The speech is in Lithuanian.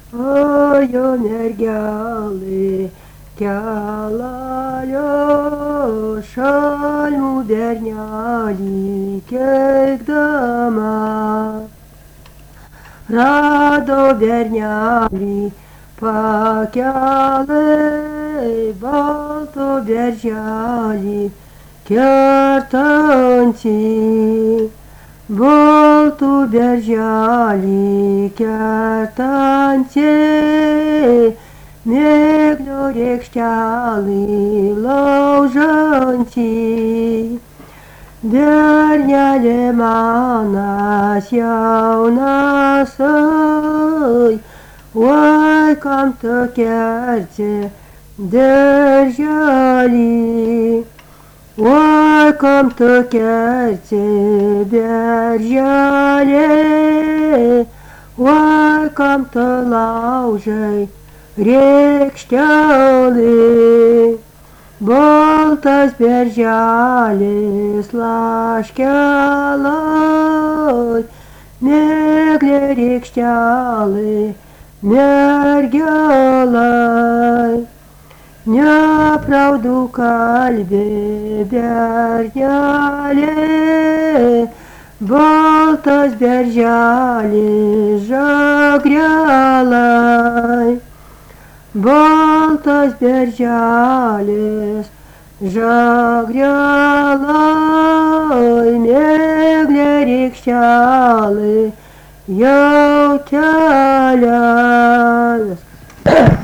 Ojo mergelė kelalio šalmų bernelį keikdama. Rado bernelį pakelė balto berželį kertantį. Baltų berželį kertantį, mėglio rėkštelį laužantį. Bernelė manas jaunas, oi kam tu kerti darželį. Oi, kam tu kerti berželį, oi, kam tu laužai rėkštelį. Baltas berželis laškelai, mėglė rėkštelai, mergelai. Nepravdų kalbė bernelė, baltas berželis žagrelai. Baltas berželis žagrelai, mėglė rėkštelai, jautelės.